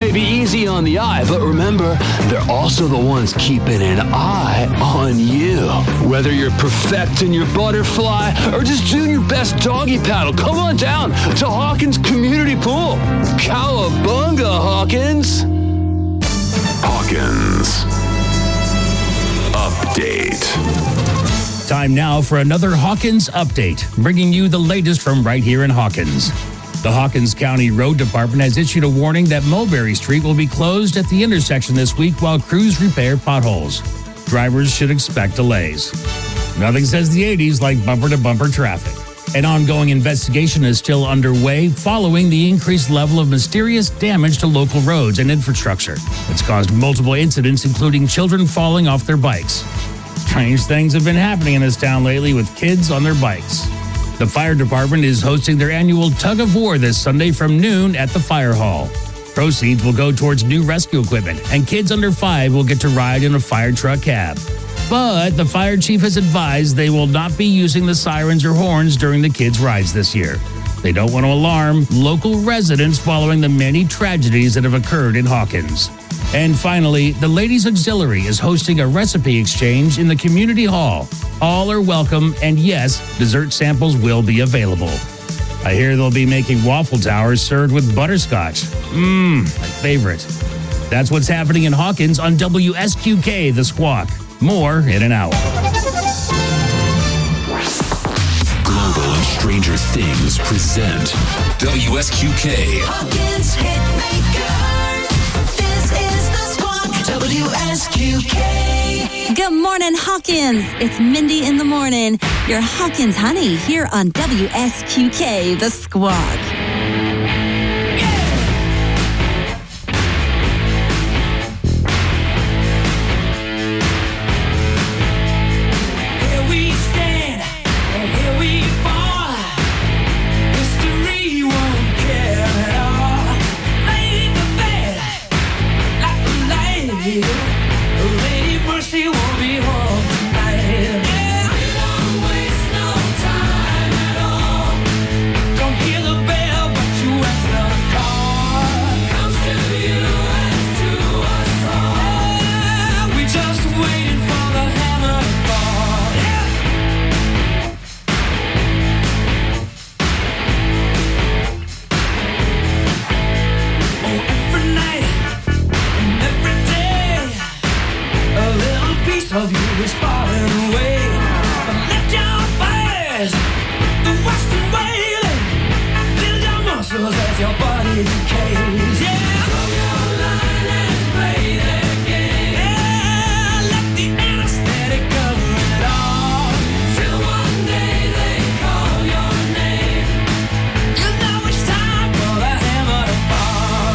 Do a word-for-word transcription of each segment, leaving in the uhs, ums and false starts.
may be easy on the eye, but remember, they're also the ones keeping an eye on you. Whether you're perfecting your butterfly or just doing your best doggy paddle, come on down to Hawkins Community Pool. Cowabunga, Hawkins. Hawkins Update. Time now for another Hawkins Update, bringing you the latest from right here in Hawkins. The Hawkins County Road Department has issued a warning that Mulberry Street will be closed at the intersection this week while crews repair potholes. Drivers should expect delays. Nothing says the eighties like bumper-to-bumper traffic. An ongoing investigation is still underway following the increased level of mysterious damage to local roads and infrastructure. It's caused multiple incidents, including children falling off their bikes. Strange things have been happening in this town lately with kids on their bikes. The fire department is hosting their annual tug of war this Sunday from noon at the fire hall. Proceeds will go towards new rescue equipment, and kids under five will get to ride in a fire truck cab. But the fire chief has advised they will not be using the sirens or horns during the kids' rides this year. They don't want to alarm local residents following the many tragedies that have occurred in Hawkins. And finally, the Ladies Auxiliary is hosting a recipe exchange in the community hall. All are welcome, and yes, dessert samples will be available. I hear they'll be making waffle towers served with butterscotch. Mmm, my favorite. That's what's happening in Hawkins on W S Q K, The Squawk. More in an hour. Global and Stranger Things present W S Q K. Hawkins Hitmaker. This is The Squawk. W S Q K. Good morning, Hawkins. It's Mindy in the morning. Your Hawkins honey here on W S Q K, The Squawk. Of you is falling away. But lift your fires, the western wailing. Build your muscles as your body decays. Yeah, throw your line and play their game. Yeah, let the anesthetic cover it all. Till one day they call your name. You know it's time for the hammer to fall.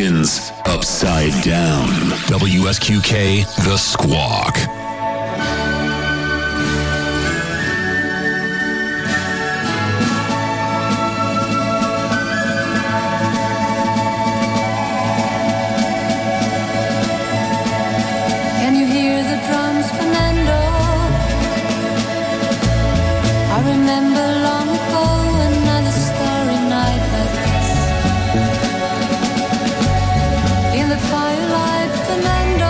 Hawkins Upside Down. W S Q K, The Squawk. Can you hear the drums, Fernando? I remember long ago another starry night like this. In the firelight, Fernando,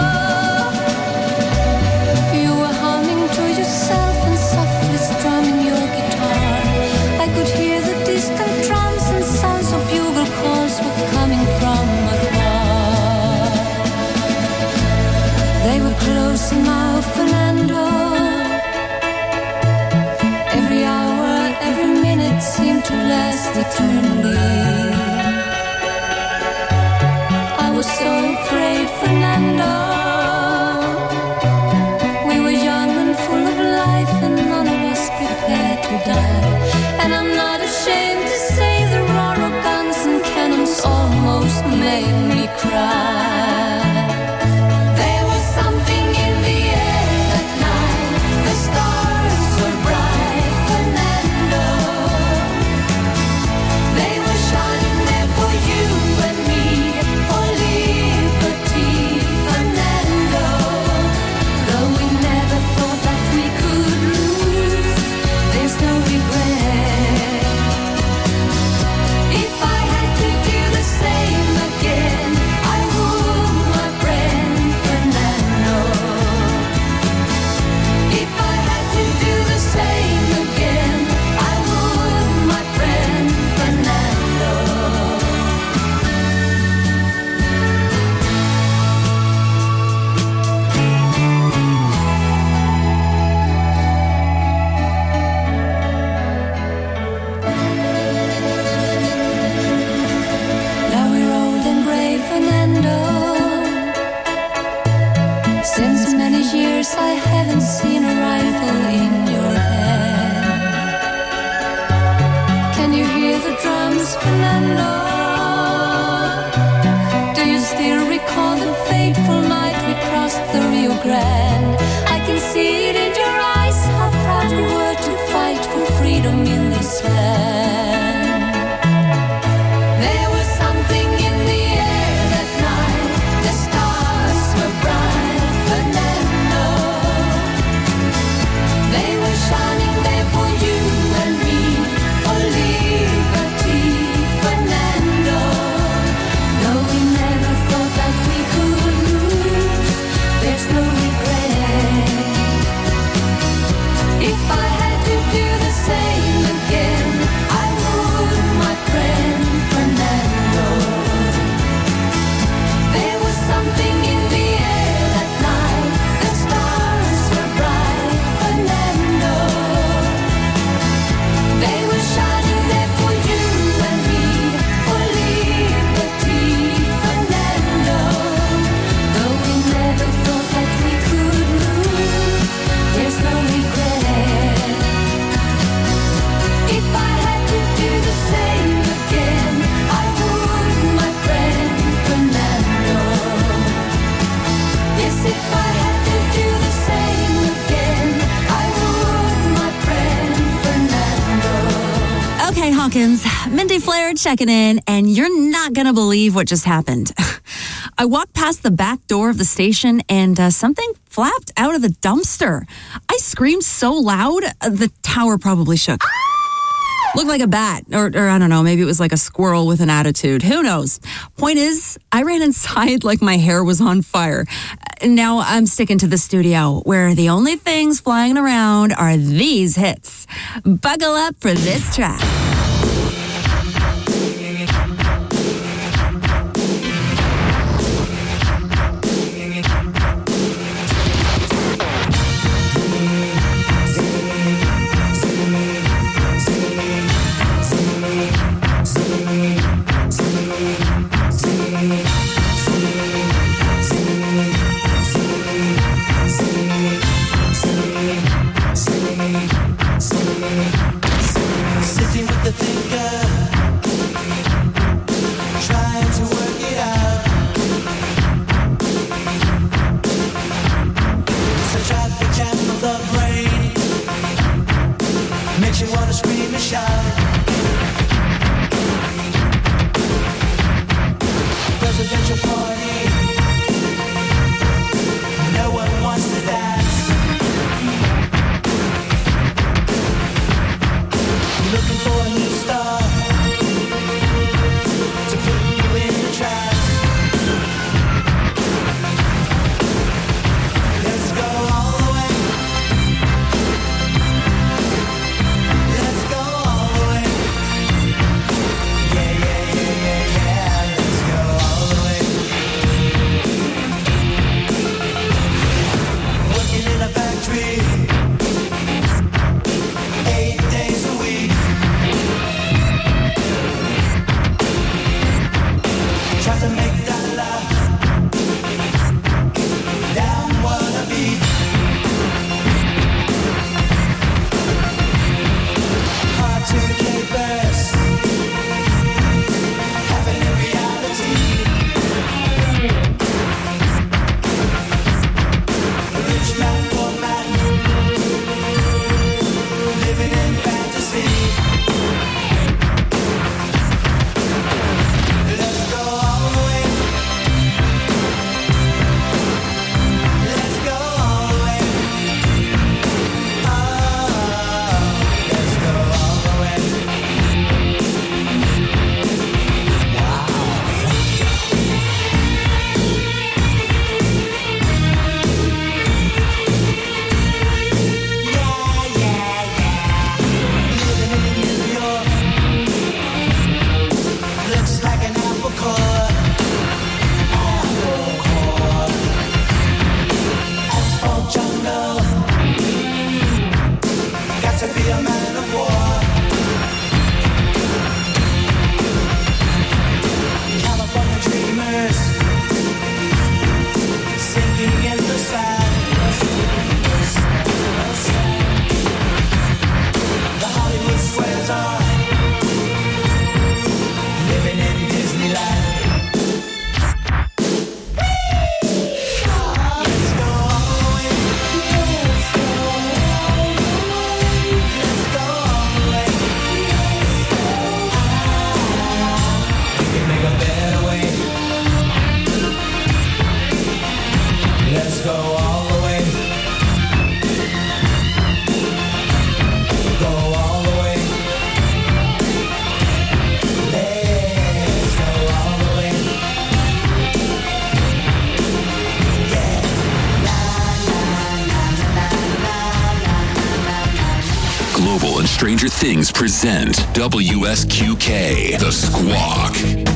you were humming to yourself and softly strumming your guitar. I could hear the distant drums and sounds of bugle calls were coming from afar. They were close now, Fernando. Every hour, every minute seemed to last eternally. I was so afraid, Fernando. We were young and full of life, and none of us prepared to die. And I'm not ashamed to say the roar of guns and cannons almost made me cry. There was something in the air that night. The stars were bright, Fernando. They were shining there for you and me, for liberty, Fernando. Though we never thought that we could lose, there's no regret. If I had to do the same again, I would, my friend Fernando. If I had to do the same again, I would, my friend Fernando. Now we're old and gray, Fernando. Since many years I haven't seen a rifle in your hand. Can you hear the drums, Fernando? Do you still recall the fateful night we crossed the Rio Grande? I can see it in your eyes, how proud we were to fight for freedom in this land. There was something in the air that night. The stars were bright, Fernando. They were shining there for you and me, for liberty, Fernando. Though we never thought that we could lose, there's no regret. If I had to do the same again, I would, my friend Fernando. There was something in the air that night. The stars were bright, Fernando. They were shining there for you and me, for liberty, Fernando. Though we never thought that we could lose, there's no regret. If I had to do the same again, I would, my friend Fernando. Yes, if I had to do the same again, I would, my friend Fernando. Okay, Hawkins, Mindy Flair checking in, and you're not going to believe what just happened. I walked past the back door of the station, and uh, something flapped out of the dumpster. I screamed so loud, uh, the tower probably shook. Looked like a bat, or, or I don't know, maybe it was like a squirrel with an attitude. Who knows? Point is, I ran inside like my hair was on fire. Uh, Now I'm sticking to the studio, where the only things flying around are these hits. Buckle up for this track. Sitting with Stranger Things present W S Q K, The Squawk.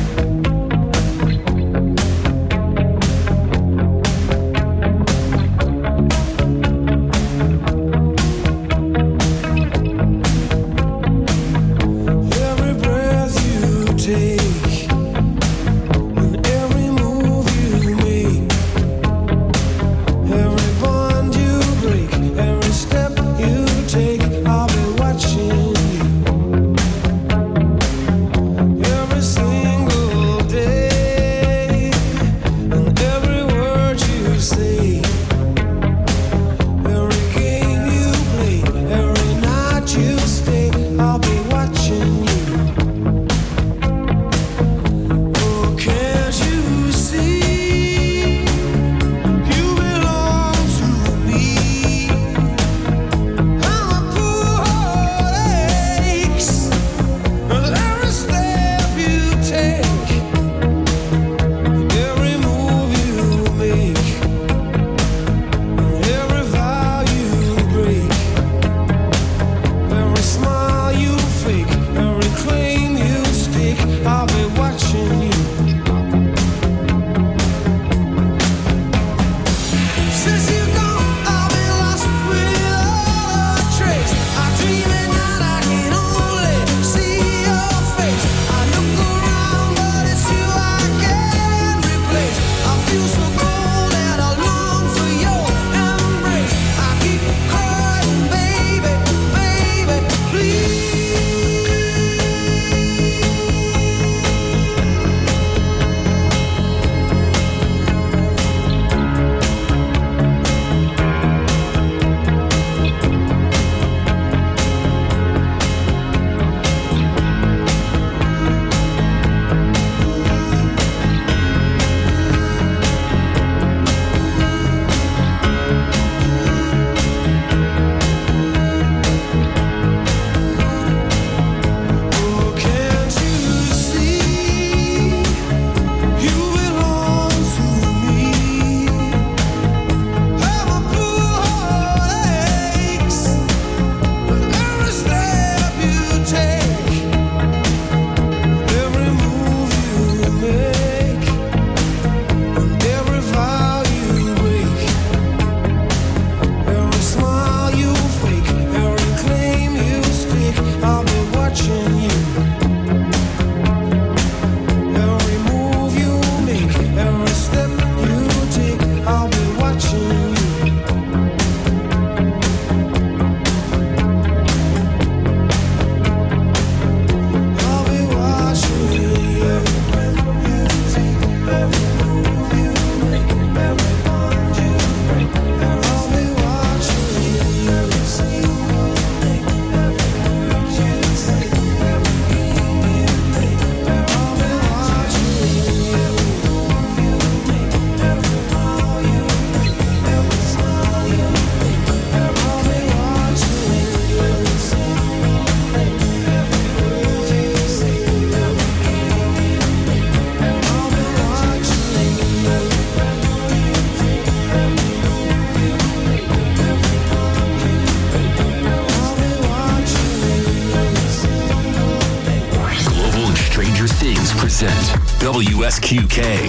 W S Q K.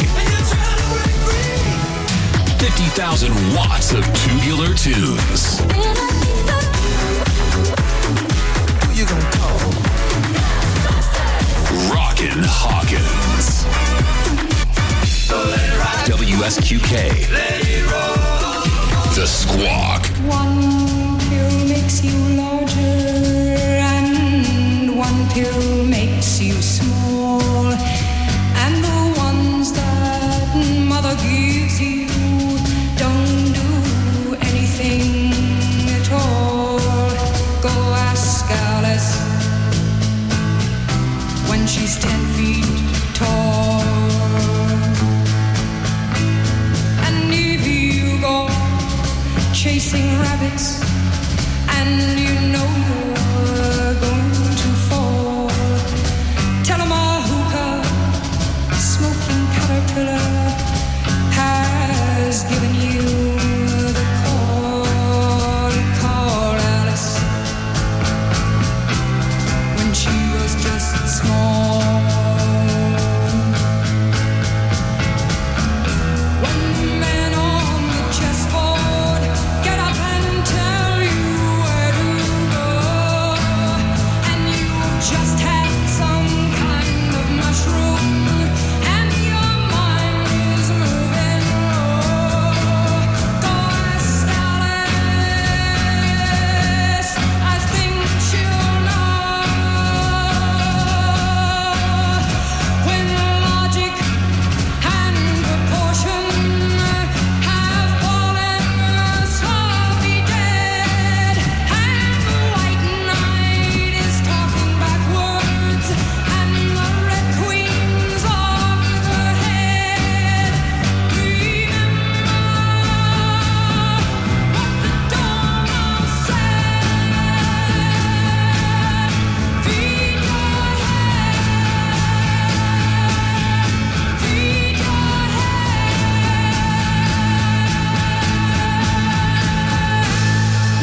fifty thousand watts of tubular tunes. Who you gonna call? Rockin' Hawkins. W S Q K. The Squawk. One pill makes you larger and one pill makes you small. And the ones that mother gives you don't do anything at all. Go ask Alice when she's ten feet tall. And if you go chasing rabbits and you know you're going to fall, tell 'em a hookah smoking caterpillar has given you the call. Call Alice.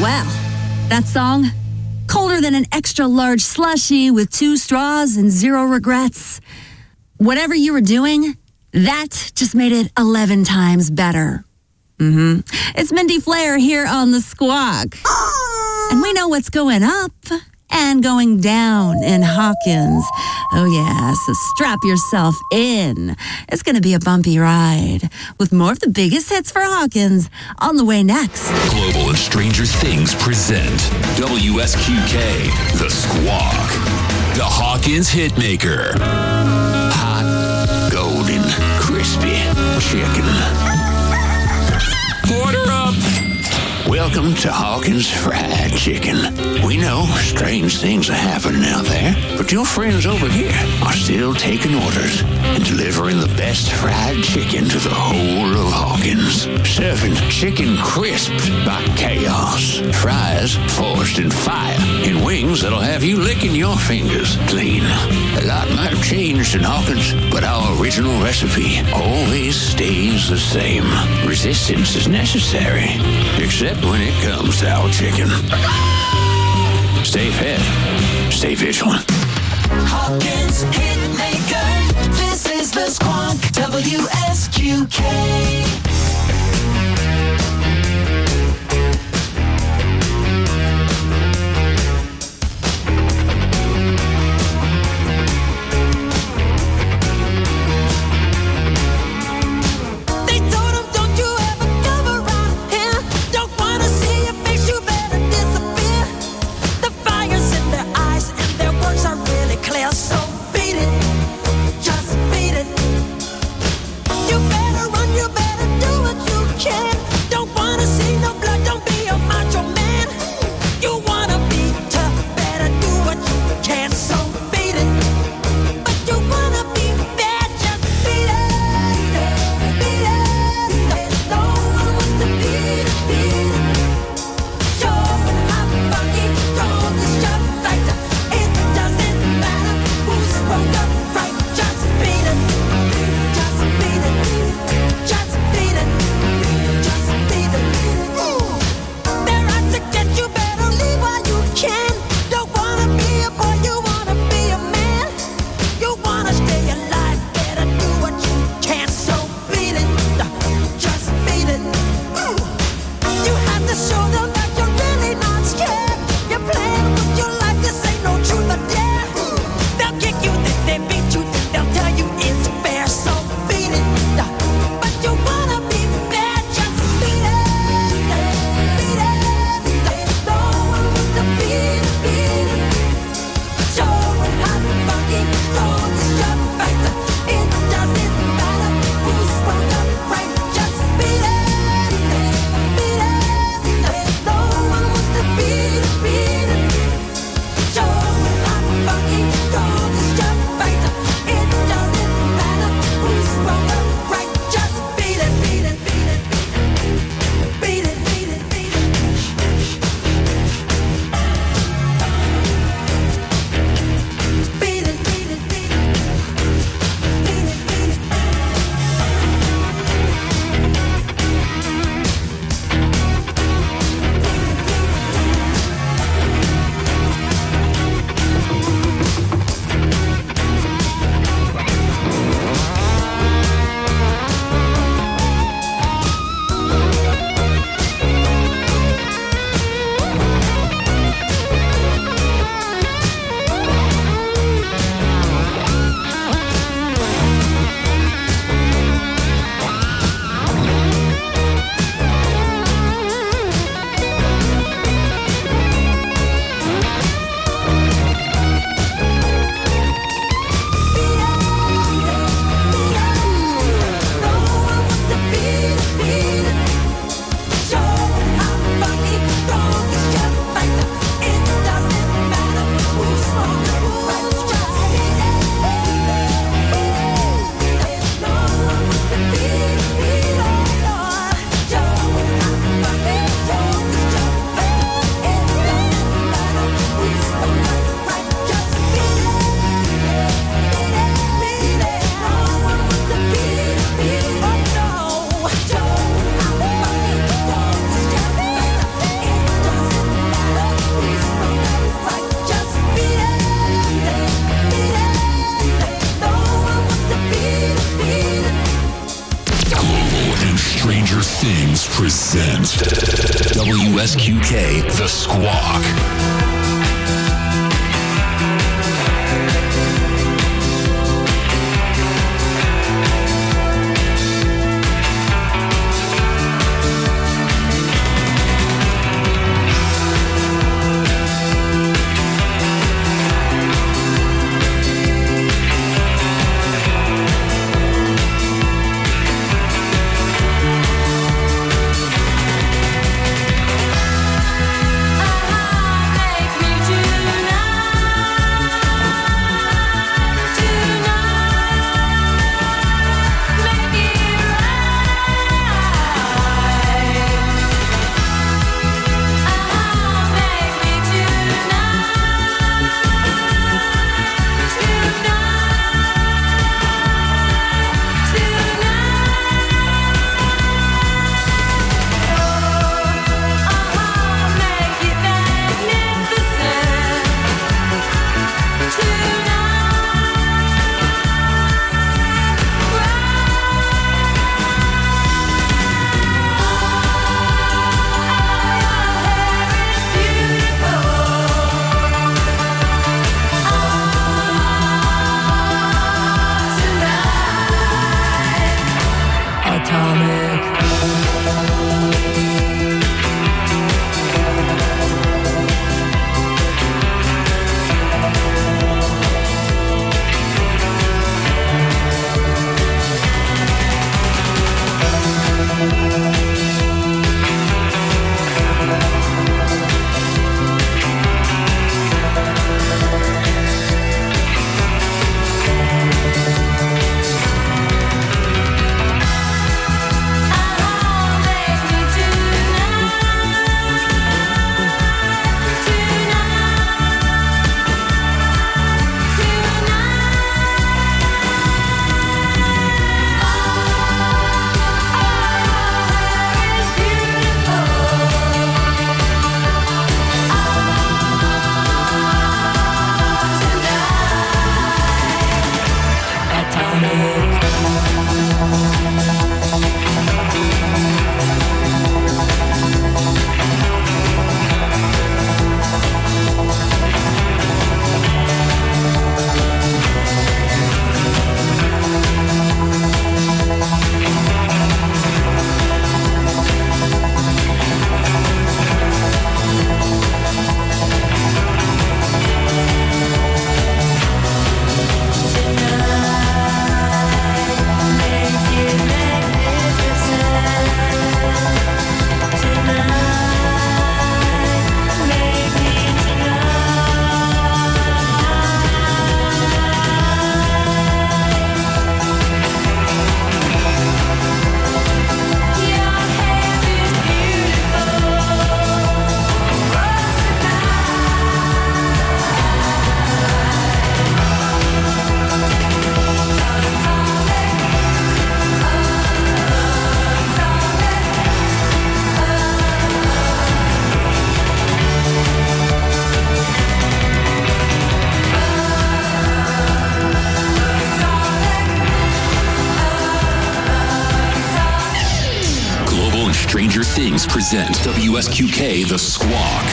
Well, that song, colder than an extra large slushie with two straws and zero regrets. Whatever you were doing, that just made it eleven times better. Mm-hmm. It's Mindy Flair here on The Squawk. And we know what's going up and going down in Hawkins. Oh, yeah, so strap yourself in. It's going to be a bumpy ride with more of the biggest hits for Hawkins on the way next. Global and Stranger Things present W S Q K, The Squawk, the Hawkins Hitmaker. Hot, golden, crispy chicken. Order up! Welcome to Hawkins Fried Chicken. We know strange things are happening out there, but your friends over here are still taking orders and delivering the best fried chicken to the whole of Hawkins. Serving chicken crisped by chaos, fries forged in fire, and wings that'll have you licking your fingers clean. A lot might have changed in Hawkins, but our original recipe always stays the same. Resistance is necessary, except when it comes to our chicken. Stay fed, stay vigilant. Hawkins Hitmaker. This is the Squawk. W S Q K. So beat it, just beat it. You better run, you better do S Q K, The Squawk. Stranger Things present W S Q K The Squawk.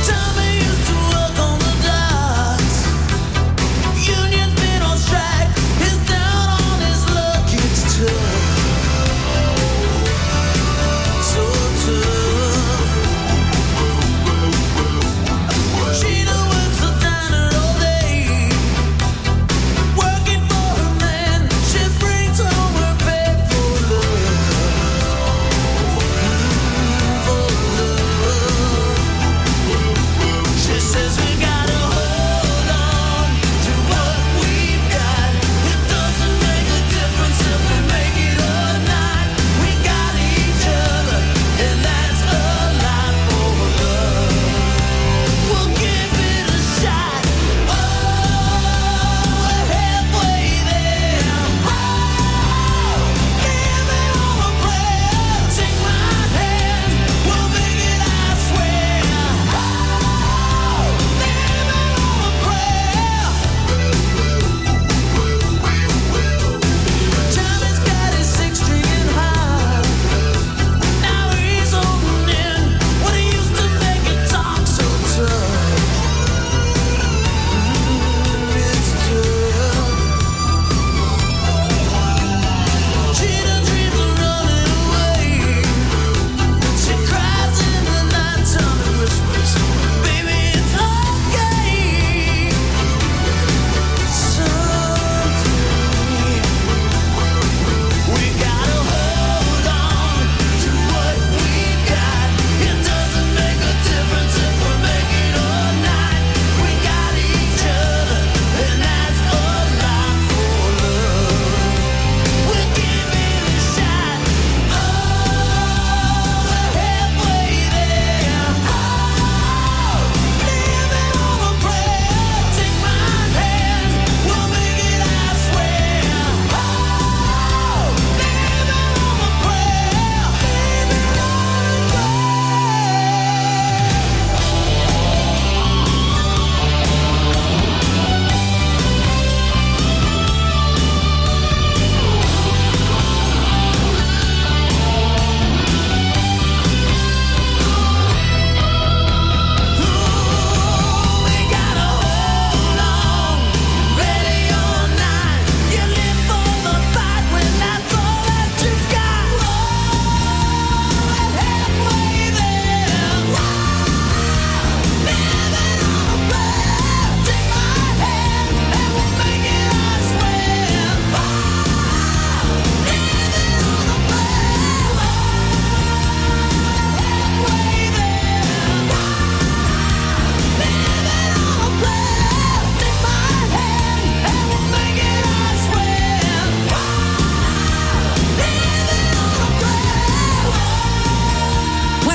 Unions been on strike.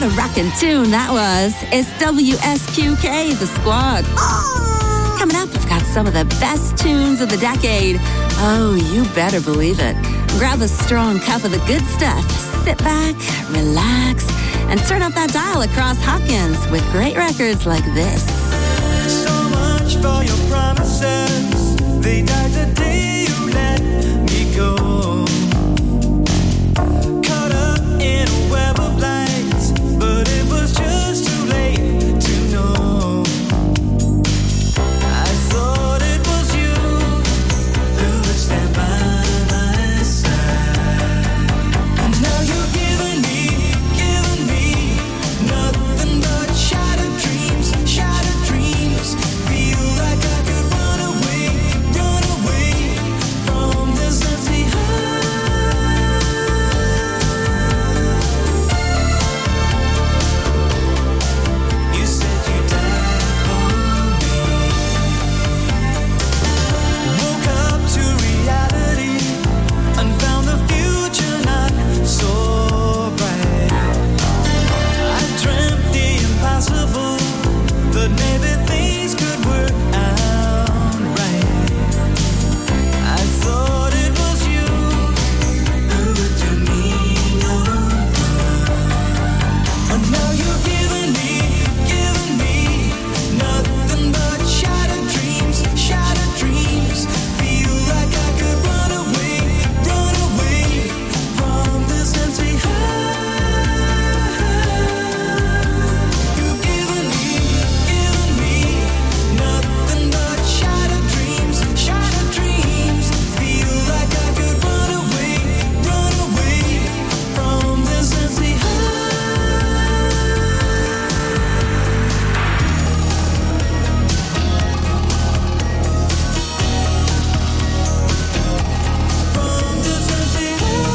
a rockin' tune that was. It's W S Q K, The Squad. Coming up, we've got some of the best tunes of the decade. Oh, you better believe it. Grab a strong cup of the good stuff. Sit back, relax, and turn up that dial across Hawkins with great records like this. So much for your promises. They died the day you let me go. Caught up in a web of lights, but it was just too late to know. I thought it was you who would stand by my side. And now you're giving me, giving me nothing but shattered dreams, shattered dreams. Feel like I could run away, run away from this empty heart. You said you died for me. Woke up to reality and found the future not so bright. I dreamt the impossible, that maybe things could work out right. I thought it was you who would do me no harm. And now you're giving me, giving me nothing but shattered dreams, shattered dreams. Feel like I could run away, run away from this empty heart. You've given me, given me nothing but shattered dreams, shattered dreams. Feel like I could run away, run away from this empty heart. From this empty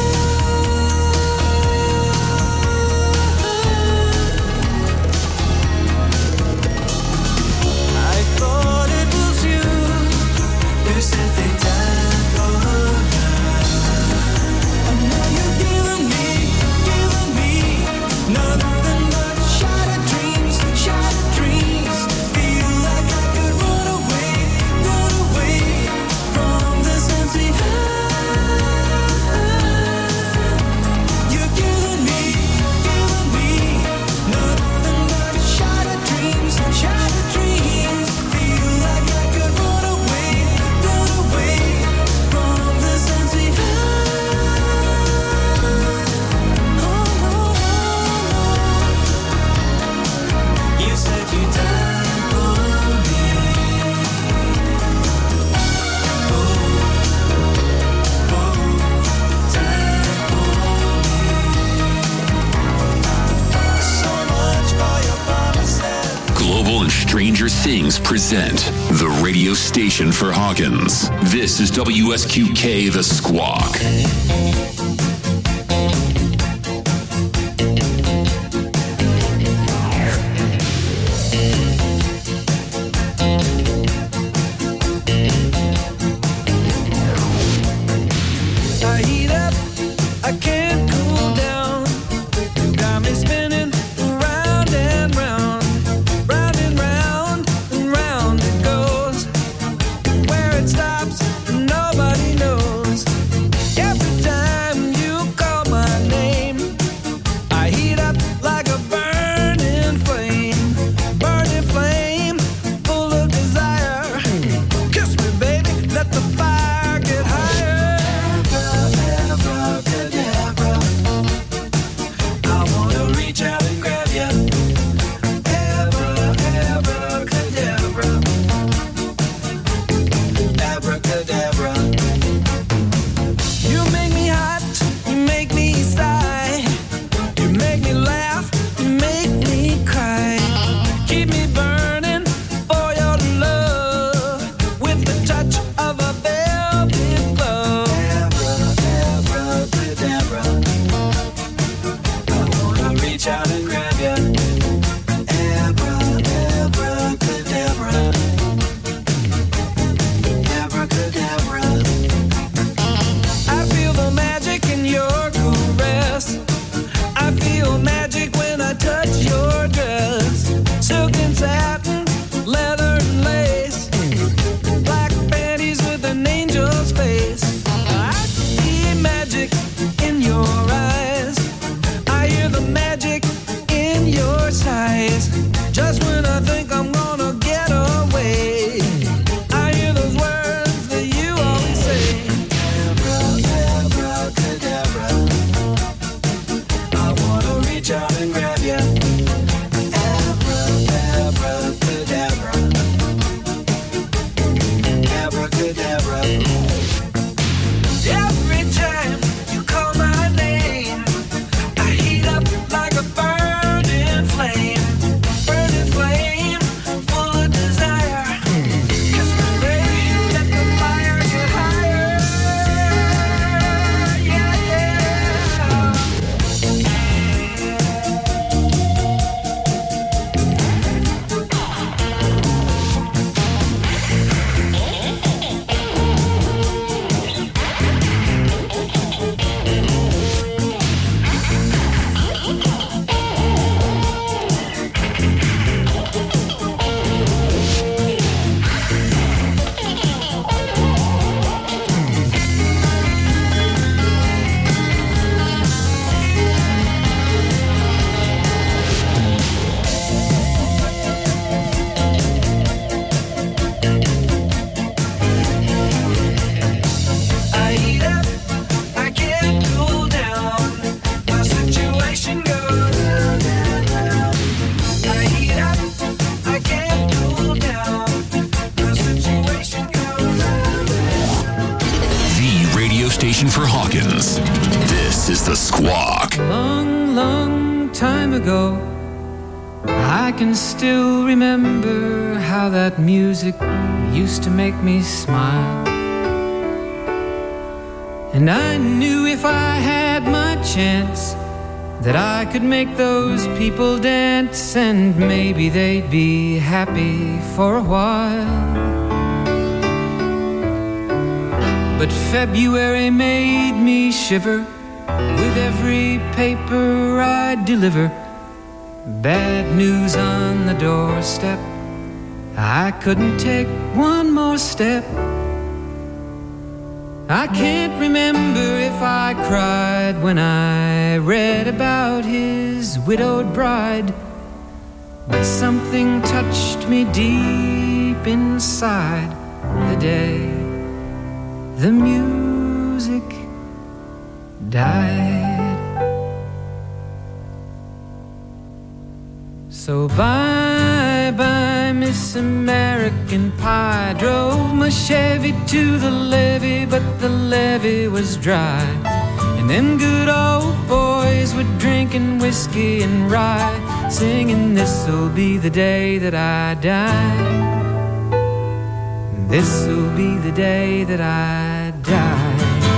I thought it was you who said they died for love. And now you're giving me, giving me nothing but shattered dreams, shattered dreams. Feel like I could run away, run away from this empty heart. You're giving me, giving me nothing but shattered dreams, shattered dreams. Feel like I could run away, run away from this empty heart. You said you died for me. Oh, oh, died for me. So much for your promises. Global and Stranger Things present the radio station for Hawkins. This is W S Q K The Squawk. I heat up, I can't cool down. Got me spinning round and round, round and round and round it goes. Where it stops, nobody knows. Every time you station for Hawkins. This is The Squawk. Long, long time ago, I can still remember how that music used to make me smile. And I knew if I had my chance that I could make those people dance, and maybe they'd be happy for a while. But February made me shiver with every paper I deliver. Bad news on the doorstep, I couldn't take one more step. I can't remember if I cried when I read about his widowed bride, but something touched me deep inside the day the music died. So bye-bye, Miss American Pie. Drove my Chevy to the levee, but the levee was dry. And them good old boys were drinking whiskey and rye, singing, this'll be the day that I die. This'll be the day that I die.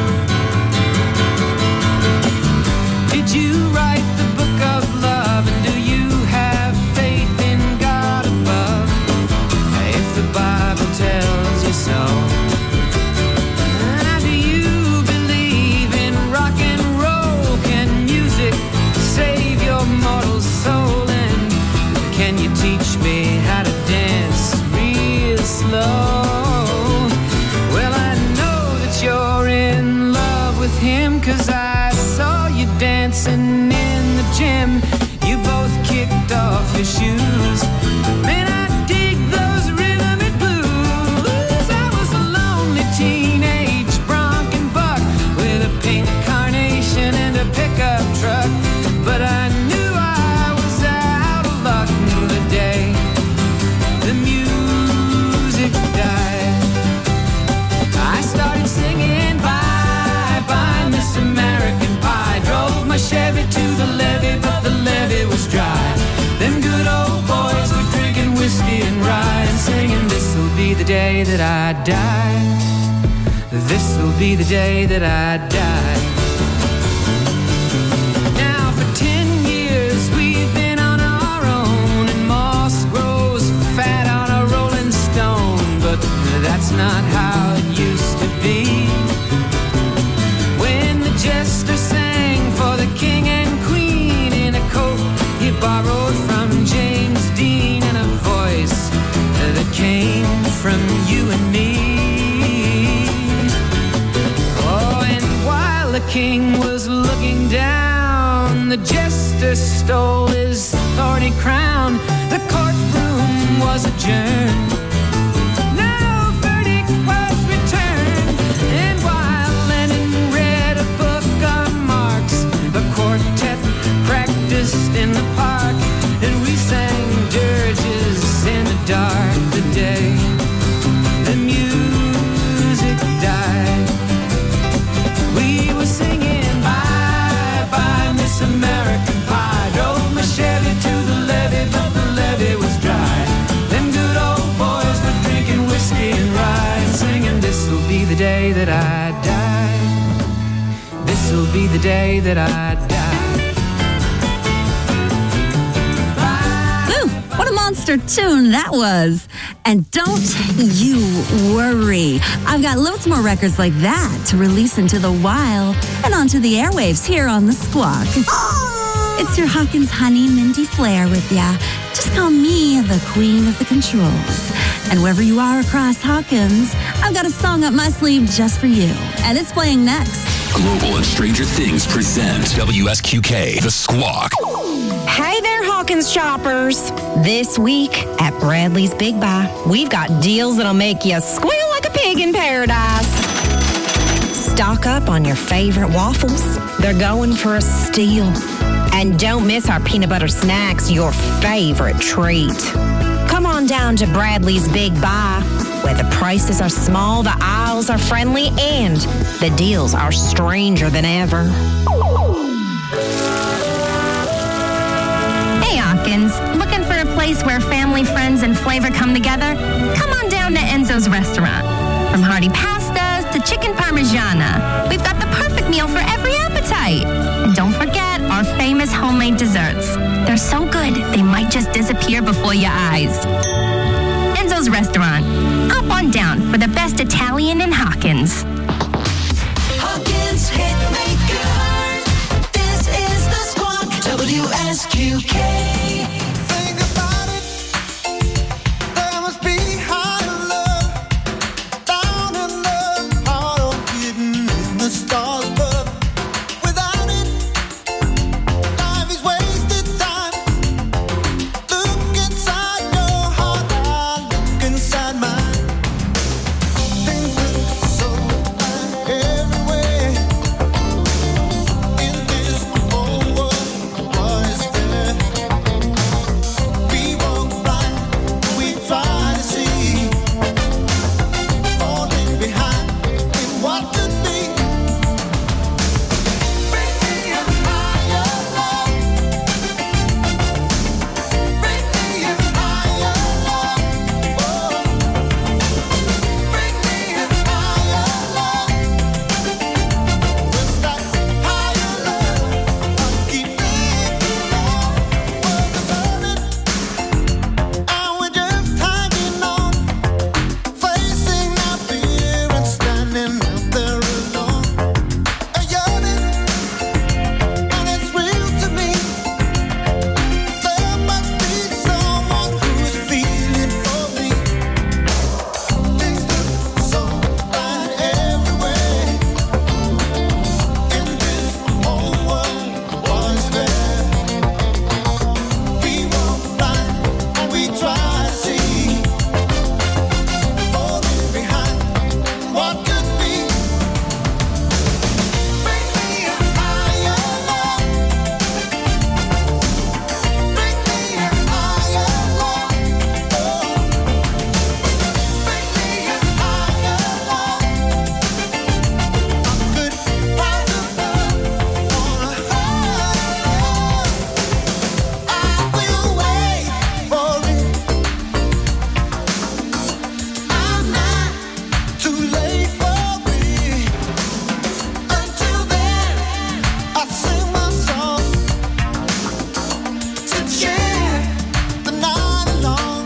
Did you write the book of love, and do you have faith in God above? If the Bible tells you so. Now, do you believe in rock and roll? Can music save your mortal soul? And can you teach me how to dance real slow? You're in love with him, 'cause I saw you dancing in the gym. You both kicked off your shoes. Man, I dig those rhythm and blues. I was a lonely teenage bronc and buck with a pink carnation and a pickup truck, but I knew I was out of luck the day the music died. I started singing bye-bye, Miss American Pie. Drove my Chevy to the levee, but the levee was dry. Them good old boys were drinking whiskey and rye, and singing, this'll be the day that I die. This'll be the day that I die. Now for ten years we've been on our own, and moss grows fat on a rolling stone, but that's not how it used to be. When the jester sang for the king and queen in a coat he borrowed from James Dean, and a voice that came from you and me. Oh, and while the king was looking down, the jester stole his thorny crown. The courtroom was adjourned. In the park, and we sang dirges in the dark the day the music died. We were singing bye-bye, Miss American Pie. Drove my Chevy to the levee, but the levee was dry. Them good old boys were drinking whiskey and rye, and singing, this'll be the day that I die. This'll be the day that I die. What a monster tune that was. And don't you worry. I've got loads more records like that to release into the wild and onto the airwaves here on The Squawk. It's your Hawkins honey, Mindy Flair, with ya. Just call me the queen of the controls. And wherever you are across Hawkins, I've got a song up my sleeve just for you. And it's playing next. Global and Stranger Things present W S Q K, The Squawk. Hey there, Hawkins shoppers. This week at Bradley's Big Buy, we've got deals that'll make you squeal like a pig in paradise. Stock up on your favorite waffles. They're going for a steal. And don't miss our peanut butter snacks, your favorite treat. Come on down to Bradley's Big Buy, where the prices are small, the aisles gals are friendly, and the deals are stranger than ever. Hey, Hawkins. Looking for a place where family, friends, and flavor come together? Come on down to Enzo's Restaurant. From hearty pastas to chicken parmigiana, we've got the perfect meal for every appetite. And don't forget our famous homemade desserts. They're so good, they might just disappear before your eyes. Enzo's Restaurant. Hop on down for the best Italian in Hawkins. Hawkins Hitmaker. This is the Squawk. W S Q K. Think about it. There must be higher love, down in the heart of hidden in the stars, but without it, life is wasted time. Look inside your heart, I look inside mine. Things look so bad everywhere. In this whole world, what is fair? We walk blind, we try to see, falling behind in what could be. Bring me a higher love. Bring me a higher love. Oh. Bring me a higher love. Just that higher love. I'll keep thinking more. World's turning, and we're just hanging on, facing our fear and standing out there alone. A yearning, and it's real to me. There must be someone who's feeling for me. Things look so bad everywhere. In this whole world, what is fair? We walk blind and we try to see, falling behind what could be. Bring me a higher love. Bring me a higher love. Oh. Bring me a higher love. I could rise above on a higher love. I will wait for it. I'm not too late for it. Until then, I sing my song to cheer the night along.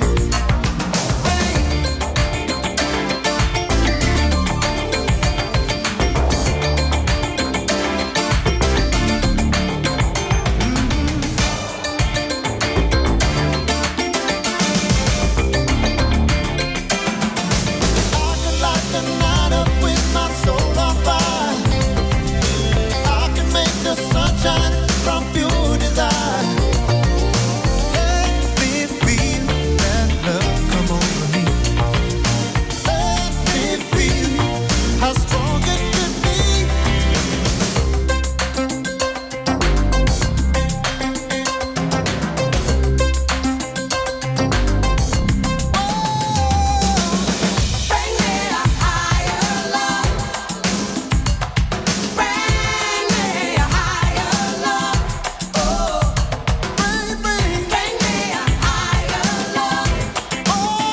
I could light the night up with my soul on fire. I can make the sunshine from pure desire. Let me feel that love come over me. Let me feel how strong it could be. Bring me a higher love. Bring me a higher love. Oh, bring me, bring me a higher love. Oh,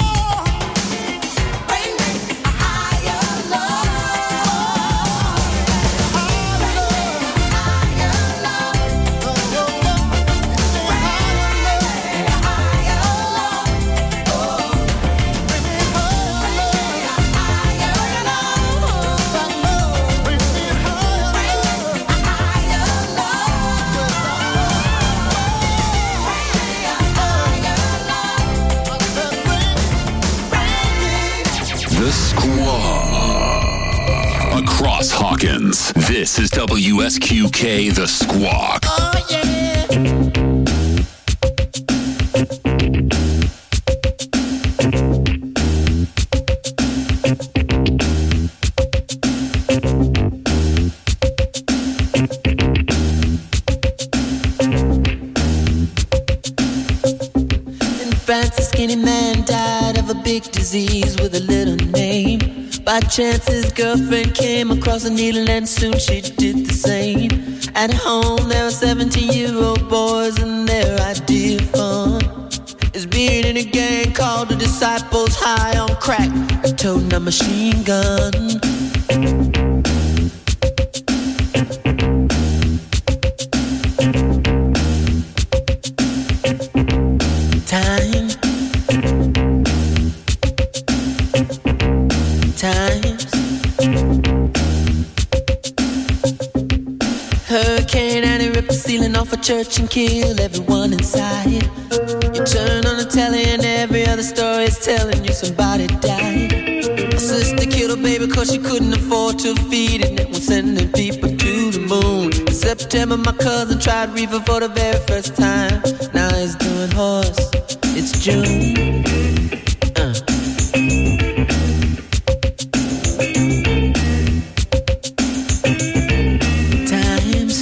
bring me a higher love. Higher love. The Squawk. Across Hawkins, this is W S Q K, The Squawk. In France, a skinny man died of a big disease with a little name. By chance his girlfriend came across a needle and soon she did the same. At home there were seventeen-year-old boys and their idea of fun is being in a gang called the Disciples, high on crack and toting a machine gun. Time, times, Hurricane Annie ripped the ceiling off a church and killed everyone inside. You turn on the telly and every other story is telling you somebody died. My sister killed her baby cause she couldn't afford to feed it, and was sending people to the moon. In September my cousin tried reefer for the very first time. Now he's doing horse. It's June. Uh. Times,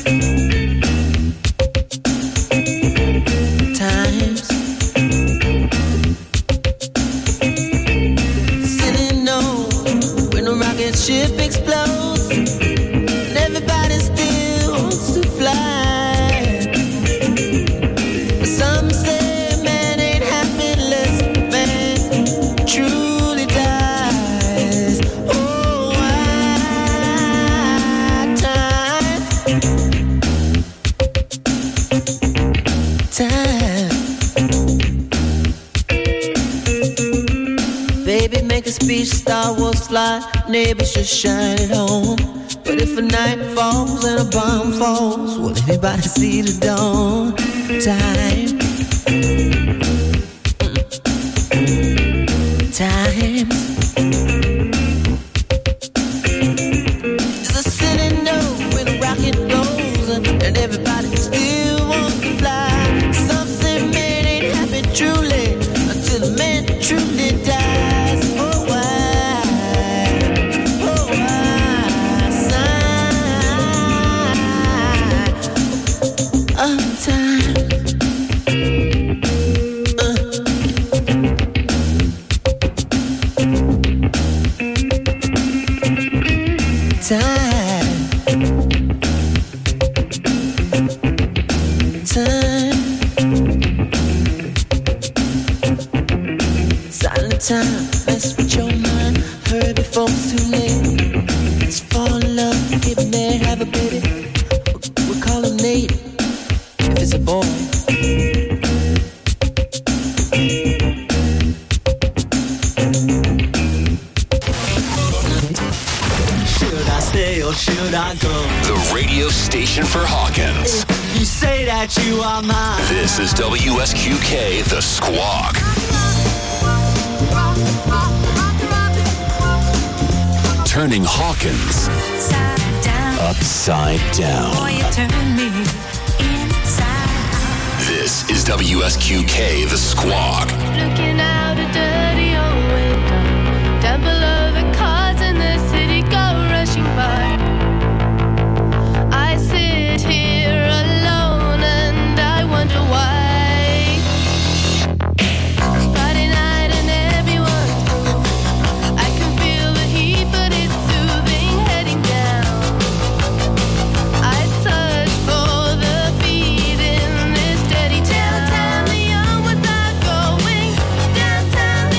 times, sitting on when a rocket ship explodes and everybody still wants to fly. But some say truly dies. Oh, why time, time. Baby, make a speech, Star Wars fly, neighbors just shine it home. But if a night falls and a bomb falls, will anybody see the dawn? Time, times. There's a city note when a rocket goes and everybody still wants to fly. Some say man ain't happy truly until the man truly dies. Oh why, oh why, sign of time. Time, time, silent time, mess with your mind. Hurry before it's too late. Let's fall in love, get married, have a baby. We'll call him Nate if it's a boy. Or should I go? The radio station for Hawkins. You say that you are mine. This is W S Q K, The Squawk. Turning Hawkins upside down. Boy, you turn me inside. This is W S Q K, The Squawk. Looking out a dirty old window, down below the cars in the city go rushing by. I sit here alone and I wonder why. Friday night and everyone's moving. I can feel the heat but it's soothing heading down. I search for the beat in this dirty town. Downtown the young ones are going. Downtown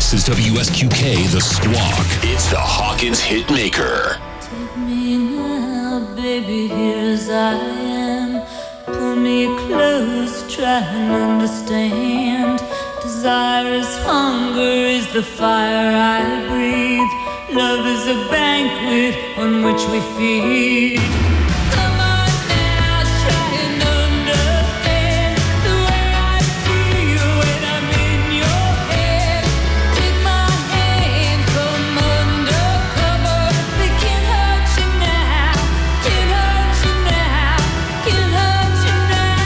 This is W S Q K, The Squawk. It's the Hawkins Hitmaker. Take me now, baby, here as I am. Pull me close, try and understand. Desire is hunger, is the fire I breathe. Love is a banquet on which we feed. Come on now, try and understand the way I feel when I'm in your head. Take my hand, come undercover. They can't hurt you now, can't hurt you now, can't hurt you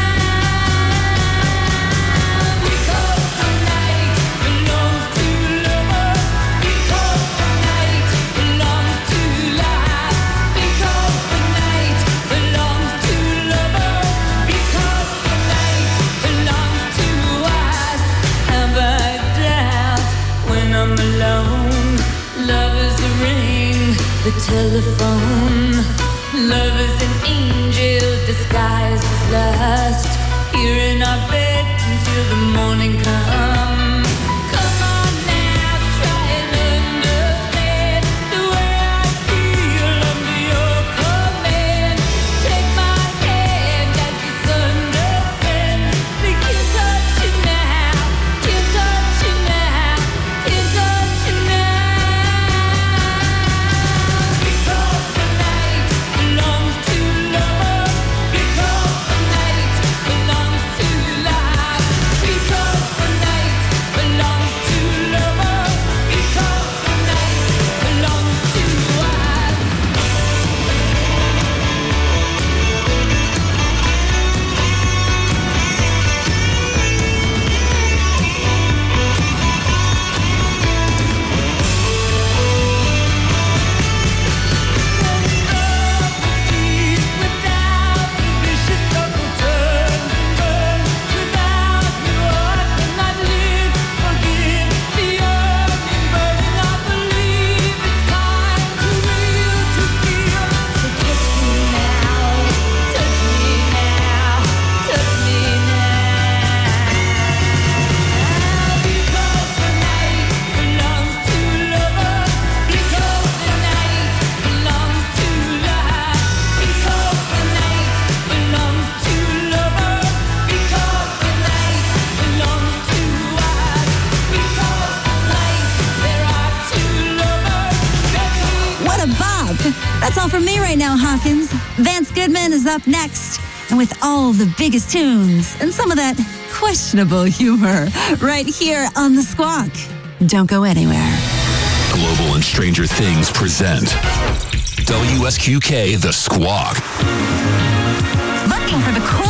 now. Because the night belongs to lovers. Because the night belongs to life. Because the night belongs to lovers. Because the night belongs to us. Have I doubt when I'm alone? Love is a ring, the telephone. Love is an angel disguised as lust. Here in our bed until the morning comes. Come on now, try and understand the way I feel under your command. Take my hand as the sun descends. They can't touch you now, can't touch you now, can't touch you now. Because the night belongs to lovers. Because the night belongs to life. Because the night belongs to lovers. Because the night belongs to us. Without the vicious circle turns and burns. Without you, I cannot live. Forgive the yearning, burning. I believe it's time to real to feel. So touch me now, touch me now, touch me now. Because the night belongs to lovers. Because the night belongs to life. Because the night belongs to lovers. Because the night belongs to us. Because tonight there are two lovers. What a bop! That's all from me right now, Hawkins. Vance Goodman is up next, and with all the biggest tunes and some of that questionable humor, right here on The Squawk. Don't go anywhere. Global and Stranger Things present W S Q K, The Squawk. Looking for the cool